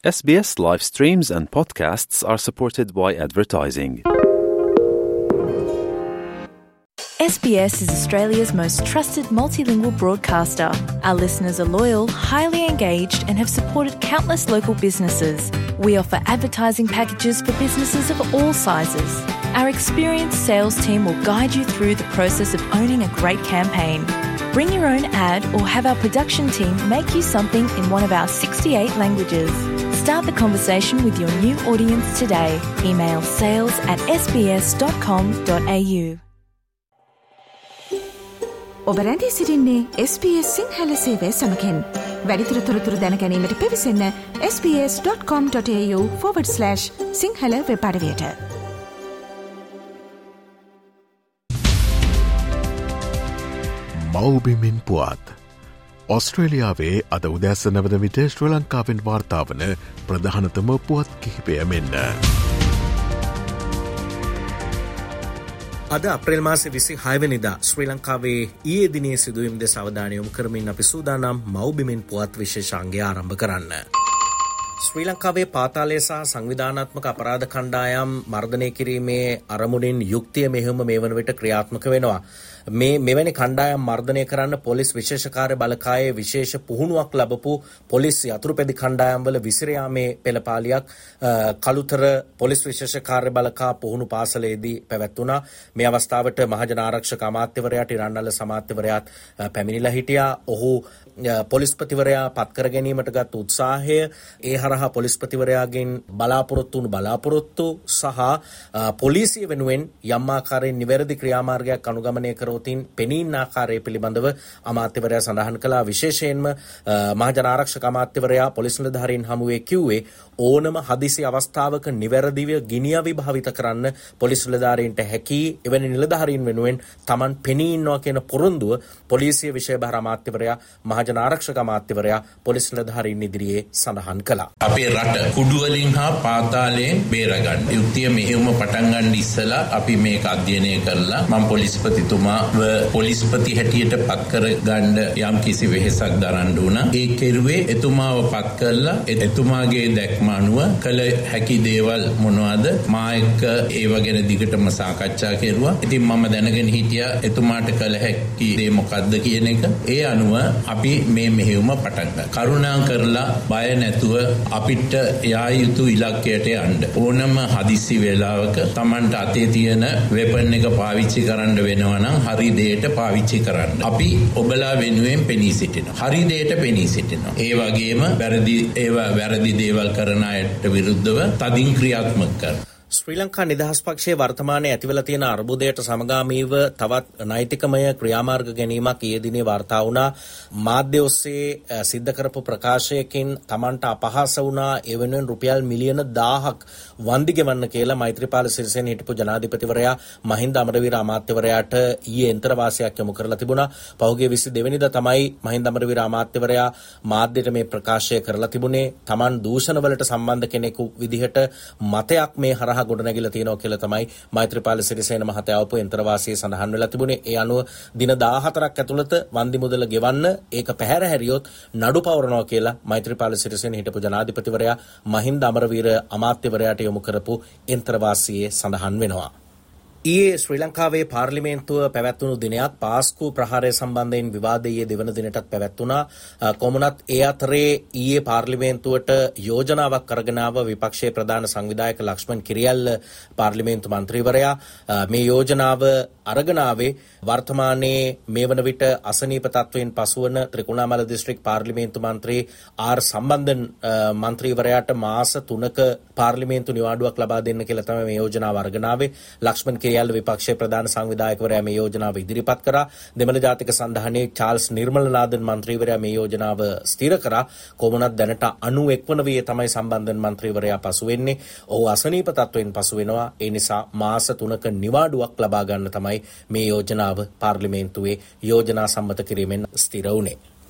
SBS live streams and podcasts are supported by advertising. SBS is Australia's most trusted multilingual broadcaster. Our listeners are loyal, highly engaged and have supported countless local businesses. We offer advertising packages for businesses of all sizes. Our experienced sales team will guide you through the process of owning a great campaign. Bring your own ad or have our production team make you something in one of our 68 languages. Start the conversation with your new audience today. Email sales@sbs.com.au. ඔබ රැඳී සිටින්නේ SBS Sinhala සේවය සමගින්. වැඩිදුර තොරතුරු දැන ගැනීමට පිවිසන්න sbs.com.au/සිංහල web අඩවියට. මව්බිමින් පුවත් ඔස්ට්‍රේලියාවේ අද උදැසන වන විට ශ්‍රී ලංකාවෙන් වාර්තාවන ප්‍රධානතම පුවත් කිහිපය මෙන්න. අද අප්‍රේල් මාසේ 26 වෙනිදා ශ්‍රී ලංකාවේ ඊයේ දිනේ සිදුවීම් දෙස අවධානය යොමු කරමින් අපි සූදානම් මව්බිමින් පුවත් විශේෂාංගය ආරම්භ කරන්න. ශ්‍රී ලංකාවේ පාතාලය සහ සංවිධානාත්මක අපරාධ කණ්ඩායම් මර්ධනය කිරීමේ අරමුණින් යුක්තිය මෙහෙයුම මේ වන විට ක්‍රියාත්මක වෙනවා. මෙවැනි කණ්ඩායම් මර්ධනය කරන්න පොලිස් විශේෂකාර්ය බලකායේ විශේෂ පුහුණුවක් ලැබපු පොලිස් යතුරුපැදි කණ්ඩායම්වල විසිර යාමේ පෙළපාලියක් කළුතර පොලිස් විශේෂකාර්ය බලකා පුහුණු පාසලේදී පැවැත්වුණා. මේ අවස්ථාවට මහජන ආරක්ෂක අමාත්‍යවරයාට ඉරන්නල්ල සමාත්‍යවරයාත් පැමිණිලා හිටියා. ඔහු පොලිස්පතිවරයා පත් කර ගැනීමට ගත් උත්සාහය, ඒ හරහා පොලිස්පතිවරයාගෙන් බලාපොරොත්තු වුණු බලාපොරොත්තු සහ පොලිසිය වෙනුවෙන් යම් ආකාරයෙන් නිවැරදි ක්‍රියාමාර්ගයක් අනුගමනය කරවතින් පෙනීන ආකාරය පිළිබඳව අමාත්‍යවරයා සඳහන් කළා. විශේෂයෙන්ම මහජන ආරක්ෂක අමාත්‍යවරයා පොලිස් නිලධාරීන් හමුවේ කිව්වේ ඕනම හදිසි අවස්ථාවක නිවැරදිව ගිනියවි භාවිත කරන්න පොලිස් නිලධාරීන්ට හැකි. එවැනි නිලධාරීන් වෙනුවෙන් Taman පෙනී ඉන්නවා කියන පොරොන්දුව පොලිසිය විෂයභාර අමාත්‍යවරයා මහජන ආරක්ෂක අමාත්‍යවරයා පොලිස් නිලධාරීන් ඉදිරියේ සඳහන් කළා. අපේ රට කුඩු වලින් හා පාතාලයෙන් බේරගන්න යුක්තිය මෙහෙයුම පටන් ගන්න ඉස්සලා අපි මේක අධ්‍යයනය කරලා මම පොලිස්පතිතුමාව පොලිස්පති හැටියට පත් කර ගන්න යම් කිසි වෙහෙසක් දරන්න උනා. ඒ කෙරුවේ එතුමාව පත් කරලා එතුමාගේ දැක්ම අනුව කළ හැකි දේවල් මොනවද මා එක්ක ඒව ගැන දිගටම සාකච්ඡා කෙරුවා. ඉතින් මම දැනගෙන හිටියා එතුමාට කළ හැකි දේ මොකද්ද කියන එක. ඒ අනුව අපි මේ මෙහෙයුම පටන් ගත්තා. කරුණා කරලා බය නැතුව අපිට යා යුතු ඉලක්කයට යන්න. ඕනම හදිසි වෙලාවක Tamanට අතේ තියෙන වෙපන් එක පාවිච්චි කරන්න වෙනවා නම් හරි දෙයට පාවිච්චි කරන්න. අපි ඔබලා වෙනුවෙන් පෙනී සිටිනවා. හරි දෙයට පෙනී සිටිනවා. ඒ වගේම වැරදි දේවල් කරන අයට විරුද්ධව තදින් ක්‍රියාත්මක කරනවා. ශ්‍රී ලංකා නිදහස් පක්ෂයේ වර්තමානයේ ඇතිවලා තියෙන අර්බුදයට සමගාමීව තවත් නෛතිකමය ක්‍රියාමාර්ග ගැනීමක් ඊයේ දිනේ වාර්තා වුණා. මාධ්‍ය ඔස්සේ සිද්ධ කරපු ප්‍රකාශයකින් Tamanට අපහාස වුණා. ඒ වෙනුවෙන් රුපියල් මිලියන 1000ක් වන්දි ගෙවන්න කියලා මෛත්‍රීපාල සිරිසේන හිටපු ජනාධිපතිවරයා මහින්ද අමරවීර අමාත්‍යවරයාට ඊයේ එන්තරවාසයක් යොමු කරලා තිබුණා. පහුගිය 22 වෙනිදා තමයි මහින්ද අමරවීර අමාත්‍යවරයා මාධ්‍යට මේ ප්‍රකාශය කරලා තිබුණේ. Taman දූෂණවලට සම්බන්ධ කෙනෙකු විදිහට මතයක් මේ හරහා ගොඩනැගිලා තියෙනවා කියලා තමයි මෛත්‍රීපාල සිරිසේන මහතා ආපු එන්තරවාසියේ සඳහන් වෙලා තිබුණේ. ඒ අනුව දින 14ක් ඇතුළත වන්දි මුදල ගෙවන්න ඒක පැහැර හැරියොත් නඩු පවරනවා කියලා මෛත්‍රීපාල සිරිසේන හිටපු ජනාධිපතිවරයා මහින්ද අමරවීර අමාත්‍යවරයාට යොමු කරපු එන්තරවාසියේ සඳහන් වෙනවා. ඊයේ ශ්‍රී ලංකාවේ පාර්ලිමේන්තුව පැවැත්වුණු දිනයක් පාස්කු ප්‍රහාරය සම්බන්ධයෙන් විවාදයේ දෙවන දිනටත් පැවැත්වුණා. කොමුණත් ඒ අතරේ ඊයේ පාර්ලිමේන්තුවට යෝජනාවක් අරගෙන ආව විපක්ෂයේ ප්‍රධාන සංවිධායක ලක්ෂ්මන් කිරියල්ල පාර්ලිමේන්තු මන්ත්‍රීවරයා. මේ යෝජනාව අරගෙන ආවේ වර්තමානයේ මේ වන විට අසනීප තත්වයෙන් පසුවන ත්‍රිකුණාමල දිස්ත්‍රික් පාර්ලිමේන්තු මන්ත්‍රී ආර් සම්බන්ධන් මන්ත්‍රීවරයාට මාස 3ක පාර්ලිමේන්තු නිවාඩුවක් ලබා දෙන්න කියලා තමයි මේ යෝජනාව අරගෙන ආවේ. ලක්ෂ්මන් කිරියල්ල විපක්ෂයේ ප්‍රධාන සංවිධායකවරයා මේ යෝජනාව ඉදිරිපත් කරා. දෙමළ ජාතික සංධානයේ චාල්ස් නිර්මලනාදන් මන්ත්‍රීවරයා මේ යෝජනාව ස්ථිර කරා. කොමුණත් දැනට 91 වන වියේ තමයි සම්බන්ධන් මන්ත්‍රීවරයා පසු වෙන්නේ. ඔහු අසනීප තත්වයෙන් පසු වෙනවා. ඒ නිසා මාස 3ක නිවාඩුවක් ලබා ගන්න තමයි මේ යෝජනාව පාර්ලිමේන්තුවේ යෝජනා සම්මත කිරීමෙන් ස්ථිර වුණේ.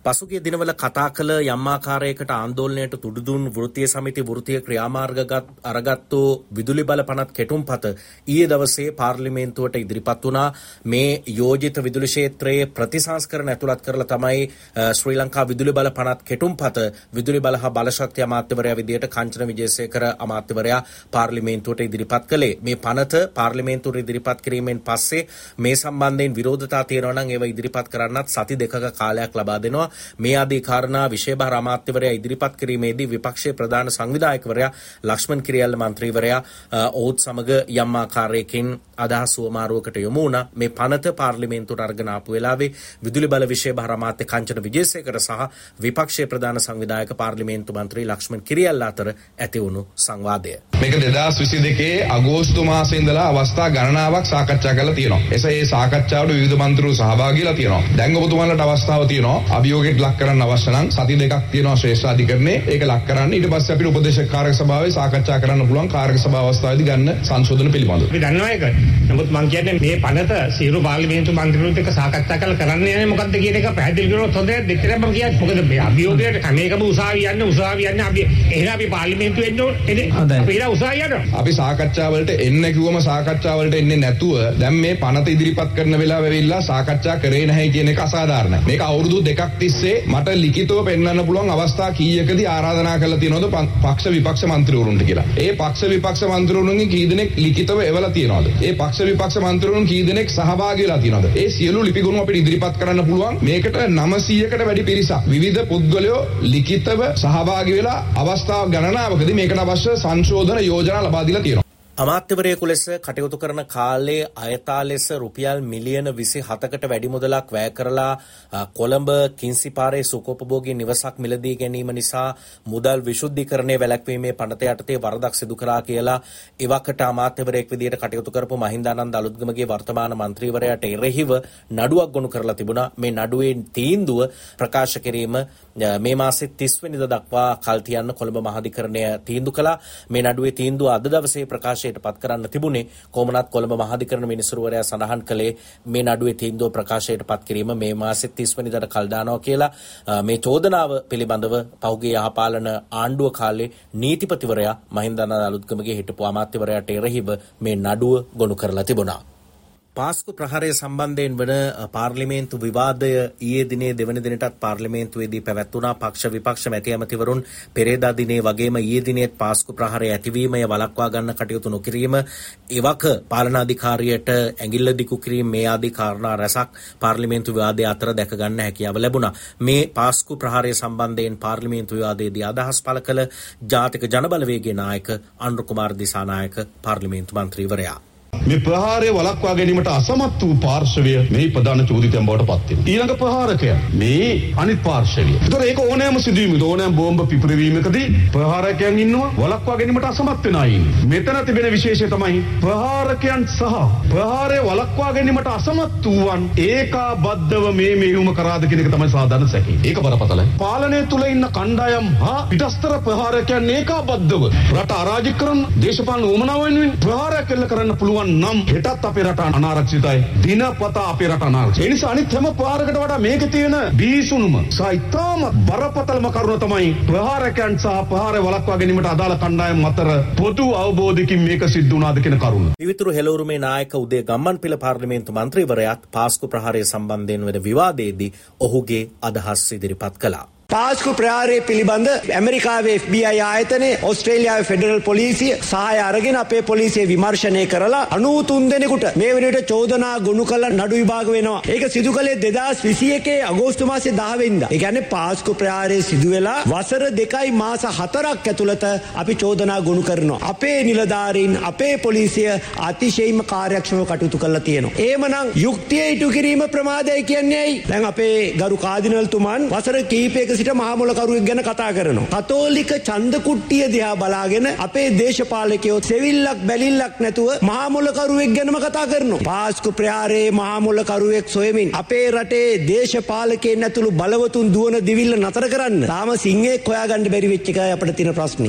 පසුගිය දිනවල කතා කළ යම් ආකාරයකට ආందోලනයට තුඩුදුන් වෘත්තීය සමිති වෘත්තීය ක්‍රියාමාර්ග අරගත්තු විදුලි බල පනත් කෙටුම්පත ඊයේ දවසේ පාර්ලිමේන්තුවට ඉදිරිපත් වුණා. මේ යෝජිත විදුලි ක්ෂේත්‍රයේ ප්‍රතිසංස්කරණ ඇතුළත් කරලා තමයි ශ්‍රී ලංකා විදුලි බල පනත් කෙටුම්පත විදුලි බල හා බලශක්ති අමාත්‍යවරයා විදියට කංචන විජේසේකර අමාත්‍යවරයා පාර්ලිමේන්තුවට ඉදිරිපත් කළේ. මේ පනත පාර්ලිමේන්තුවට ඉදිරිපත් කිරීමෙන් පස්සේ මේ සම්බන්ධයෙන් විරෝධතා තියෙනවා නම් ඒව ඉදිරිපත් කරන්නත් සති දෙකක කාලයක් ලබා දෙනවා. මේ ආදී කාරණා විශේෂ අමාත්‍යවරයා ඉදිරිපත් කිරීමේදී විපක්ෂයේ ප්‍රධාන සංවිධායකවරයා ලක්ෂ්මන් කිරියල්ල මන්ත්‍රීවරයා ඔහුත් සමග යම් ආකාරයකින් අදහස් සුවමාරුවකට යොමු වුණා. මේ පනත පාර්ලිමේන්තුවට අරගෙන ආපු වෙලාවේ විදුලි බල විශේෂ අමාත්‍ය කංචන විජේසේකර සහ විපක්ෂයේ ප්‍රධාන සංවිධායක පාර්ලිමේන්තු මන්ත්‍රී ලක්ෂ්මන් කිරියල්ල අතර ඇති වුණු සංවාදය. මේක 2022 අගෝස්තු මාසයේ ඉඳලා අවස්ථා ගණනාවක් සාකච්ඡා කරලා තියෙනවා. ඒ සාකච්ඡාවට විවිධ මන්ත්‍රීවරු සහභාගීලා තියෙනවා. දැන් ඔබතුමාලට අවස්ථාව තියෙනවා අභියෝගයට ලක් කරන්න අවශ්‍ය නම් සති දෙකක් තියෙනවා ශ්‍රේෂ්ඨ අධිකරණේ. ඒක ලක් කරන්න ඊට පස්සේ අපිට උපදේශක කාර්යක සභාවේ සාකච්ඡා කරන්න පුළුවන් කාර්යක සභාව අවස්ථාවේදී ගන්න සංශෝධන පිළිබඳව. අපි දන්නවා ඒක. නමුත් මම කියන්නේ මේ පනත සියලු පාර්ලිමේන්තු මන්ත්‍රීවරුත් එක්ක සාකච්ඡා කරලා කරන්න යන්නේ මොකද්ද කියන එක පැහැදිලි කරනොත් හොඳයි. දෙච්චර මම කියන්නේ මොකද මේ අභියෝගයට මේකම උසාවිය යන්නේ අපි එහෙනම් අපි පාර්ලිමේන්තුවේ එන්න ඕනේ. අපි ඉර උසාවිය යනවා. අපි සාකච්ඡා වලට එන්න කිව්වම සාකච්ඡා වලට එන්නේ නැතුව දැන් මේ පනත ඉදිරිපත් කරන වෙලාව වෙවිලා සාකච්ඡා කරේ නැහැ කියන එක අසාධාරණයි. මේක අවුරුදු දෙකක් තිස්සේ මට ලිඛිතව පෙන්වන්න පුළුවන් අවස්ථා කීයකදී ආරාධනා කරලා තියෙනවද පක්ෂ විපක්ෂ මන්ත්‍රීවරුන්ට කියලා. ඒ පක්ෂ විපක්ෂ මන්ත්‍රීවරුන්ගෙන් කී දෙනෙක් ලිඛිතව එවලා තියෙනවද? ඒ පක්ෂ විපක්ෂ මන්ත්‍රීවරුන් කී දෙනෙක් සහභාගී වෙලා තියෙනවද? ඒ සියලු ලිපිගොනු අපිට ඉදිරිපත් කරන්න පුළුවන්. මේකට 900කට වැඩි පිරිසක් විවිධ පුද්ගලයෝ ලිඛිතව සහභාගී වෙලා අවස්ථා ගණනාවකදී මේකට අවශ්‍ය සංශෝධන යෝජනා ලබා දීලා තියෙනවා. අමාත්‍යවරයෙකු ලෙස කටයුතු කරන කාලේ අයථා ලෙස රුපියල් මිලියන 27කට වැඩි මුදලක් වැය කරලා කොළඹ කිංසිපාරේ සුඛෝපභෝගී නිවසක් මිලදී ගැනීම නිසා මුදල් විශුද්ධීකරණය වැළැක්වීමේ පනත යටතේ වරදක් සිදු කරා කියලා එවකට අමාත්‍යවරයෙක් විදියට කටයුතු කරපු මහින්දානන්ද අලුත්ගමගේ වර්තමාන මන්ත්‍රීවරයාට එරෙහිව නඩුවක් ගොනු කරලා තිබුණා. මේ නඩුවේ තීන්දුව ප්‍රකාශ කිරීම මේ මාසේ 30 වෙනිදා දක්වා කල් තියන්න කොළඹ මහාධිකරණය තීන්දුව කළා. මේ නඩුවේ තීන්දුව අද දවසේ ප්‍රකාශ පත් කරන්න තිබුණේ. කොමනත් කොළඹ මහාධිකරණ මිනිසුරුවරයා සඳහන් කළේ මේ නඩුවේ තීන්දුව ප්‍රකාශයට පත් කිරීම මේ මාසෙ 30 වෙනිදාට කල් දානවා කියලා. මේ චෝදනාව පිළිබඳව පහුගිය යහපාලන ආණ්ඩුව කාලේ නීතිපතිවරයා මහින්දානන්ද අලුත්ගමගේ හිටපු අමාත්‍යවරයාට එරෙහිව මේ නඩුව ගොනු කරලා තිබුණා. පාස්කු ප්‍රහාරය සම්බන්ධයෙන් වන පාර්ලිමේන්තු විවාදය ඊයේ දිනේ දෙවන දිනටත් පාර්ලිමේන්තුවේදී පැවැත්වුණා. පක්ෂ විපක්ෂ මැති ඇමතිවරුන් පෙරේදා දිනේ වගේම ඊයේ දිනේත් පාස්කු ප්‍රහාරය ඇතිවීමය වළක්වා ගන්න කටයුතු නොකිරීම, එවක පාලනාධිකාරියට ඇඟිල්ල දිකු කිරීම මේ ආදී කාරණා රැසක් පාර්ලිමේන්තු විවාදය අතර දැක ගන්න හැකියාව ලැබුණා. මේ පාස්කු ප්‍රහාරය සම්බන්ධයෙන් පාර්ලිමේන්තු විවාදයේදී අදහස් පළ කළ ජාතික ජනබලවේගයේ නායක අනුර කුමාර දිසානායක පාර්ලිමේන්තු මන්ත්‍රීවරයා මේ ප්‍රහාරය වළක්වා ගැනීමට අසමත් වූ පාර්ශවය මේ ප්‍රධාන චෝදිතයන් බවට පත් වෙනවා. ඊළඟ ප්‍රහාරකයා මේ අනිත් පාර්ශවය. ඒතර ඒක ඕනෑම සිදුවීමක ඕනෑම බෝම්බ පිපිරීමකදී ප්‍රහාරකයන් ඉන්නවා, වළක්වා ගැනීමට අසමත් වෙන අය ඉන්නවා. මෙතන තිබෙන විශේෂය තමයි ප්‍රහාරකයන් සහ ප්‍රහාරය වළක්වා ගැනීමට අසමත් වූවන් ඒකාබද්ධව මේ මෙහෙයුම කරාද කියන එක තමයි සාධාරණ සැකය. ඒක බරපතලයි. පාලනය තුල ඉන්න කණ්ඩායම් හා පිටස්තර ප්‍රහාරකයන් ඒකාබද්ධව රට අරාජික කරන දේශපාලන උවමනාව වෙනුවෙන් ප්‍රහාරයක් එල්ල කරන්න පුළුවන් නම් හෙටත් අපේ රට අනාරක්ෂිතයි. දිනපතා අපේ රට අනාරක්ෂිතයි. ඒ නිසා අනිත් හැම ප්‍රහාරයකට වඩා මේකේ තියෙන බීසුණුම සහ ඉතාමත් බරපතලම කරුණ තමයි ප්‍රහාරකයන් සහ ප්‍රහාරය වළක්වා ගැනීමට අදාළ කණ්ඩායම් අතර පොදු අවබෝධයකින් මේක සිද්ධ වුණාද කියන කරුණ. විවිතුරු හෙළවුරුමේ නායක උදේ ගම්මන්පිල පාර්ලිමේන්තු මන්ත්‍රීවරයාත් පාස්කු ප්‍රහාරය සම්බන්ධයෙන් වෙන විවාදයේදී ඔහුගේ අදහස් ඉදිරිපත් කළා. පාස්කු ප්‍රහාරය පිළිබඳ ඇමරිකාවේ FBI ආයතනයේ ඕස්ට්‍රේලියාවේ ෆෙඩරල් පොලිසිය සහාය අරගෙන අපේ පොලිසිය විමර්ශනය කරලා 93 දෙනෙකුට මේ වෙනකොට චෝදනා ගොනු කළ නඩු විභාග වෙනවා. ඒක සිදු කළේ 2021 අගෝස්තු මාසේ 10 වෙනිදා. ඒ කියන්නේ පාස්කු ප්‍රහාරය සිදු වෙලා වසර 2යි මාස 4ක් ඇතුළත අපි චෝදනා ගොනු කරනවා. අපේ නිලධාරීන් අපේ පොලිසිය අතිශයින්ම කාර්යක්ෂමව කටයුතු කරලා තියෙනවා. එහෙමනම් යුක්තිය ඉටු කිරීම ප්‍රමාදයි කියන්නේ ඇයි? දැන් අපේ ගරු කාදිනල්තුමන් වසර කිහිපයක සිට මහමොලකරුවෙක් ගැන කතා කරනවා. කතෝලික ඡන්ද කුට්ටිය දිහා බලාගෙන අපේ දේශපාලකයෝ සෙවිල්ලක් බැලිල්ලක් නැතුව මහමොලකරුවෙක් ගැනම කතා කරනවා. පාස්කු ප්‍රහාරයේ මහමොලකරුවෙක් සොයමින් අපේ රටේ දේශපාලකයන් ඇතුළු බලවතුන් දුවන දිවිල්ල නතර කරන්න තාම සිංහෙක් හොයාගන්න බැරි වෙච්ච එකයි අපිට තියෙන ප්‍රශ්නේ.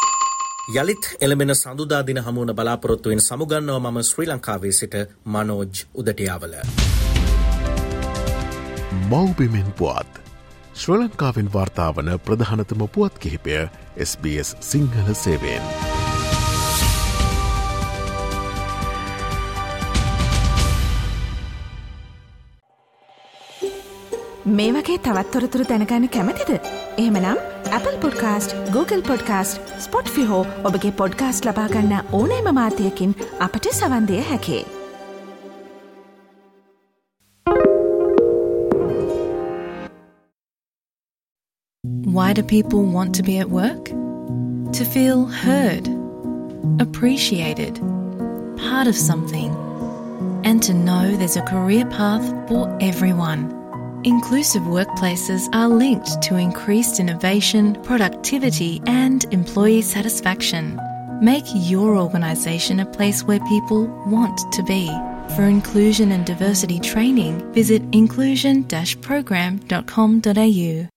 යලිත් එළඹෙන සඳුදා දින හමුවන බලාපොරොත්තුවෙන් සමුගන්නවා මම ශ්‍රී ලංකාවේ සිට මනෝජ් උදටියාවල. මව්බිමෙන් පුවත් ශ්‍රී ලංකාවෙන් වාර්තාවන ප්‍රධානතම පුවත් කිහිපය SBS සිංහල සේවයෙන්. මේ වගේ තවත් තොරතුරු දැනගන්න කැමතිද? එහෙමනම් Apple Podcast, Google Podcast, Spotify හෝ ඔබගේ පොඩ්කාස්ට් ලබා ගන්න ඕනෑම මාධ්‍යයකින් අපට සවන් දිය හැකියි. Why do people want to be at work? To feel heard, appreciated, part of something, and to know there's a career path for everyone. Inclusive workplaces are linked to increased innovation, productivity, and employee satisfaction. Make your organisation a place where people want to be. For inclusion and diversity training, visit inclusion-program.com.au.